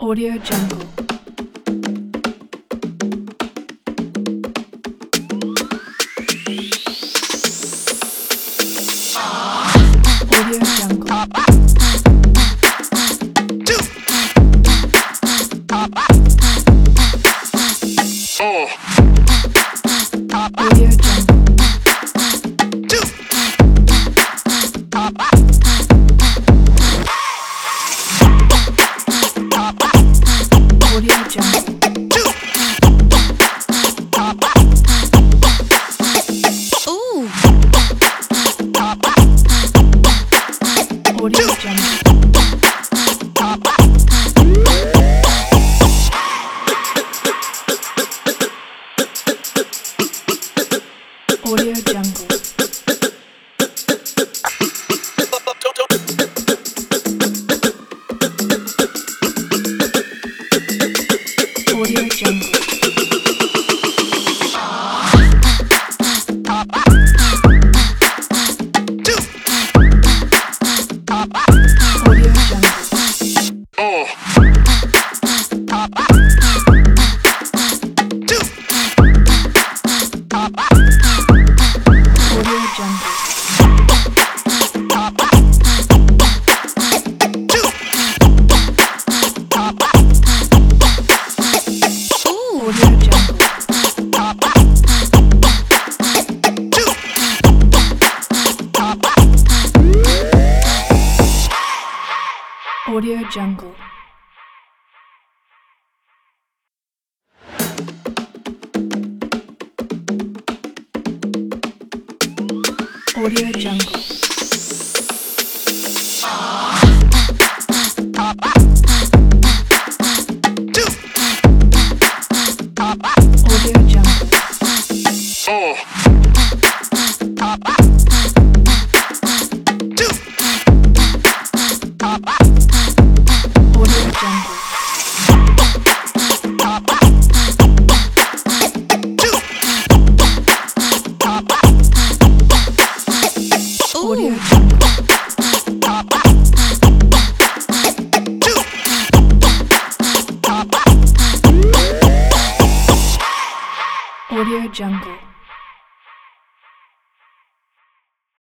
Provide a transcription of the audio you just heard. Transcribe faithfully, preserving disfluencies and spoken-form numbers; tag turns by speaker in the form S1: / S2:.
S1: Audio Jungle. Audio Jungle. Audio Jungle. Audio Jungle.
S2: Ooh.
S1: Audio Jungle. Audio Jungle. Audio Jungle. Audio Jungle. Audio Jungle.
S2: Ooh.
S1: Audio Jungle. Audio Jungle. Audio Jungle. Audio Jungle. Audio Jungle. Audio
S2: Ooh.
S1: Jungle. Audio Jungle.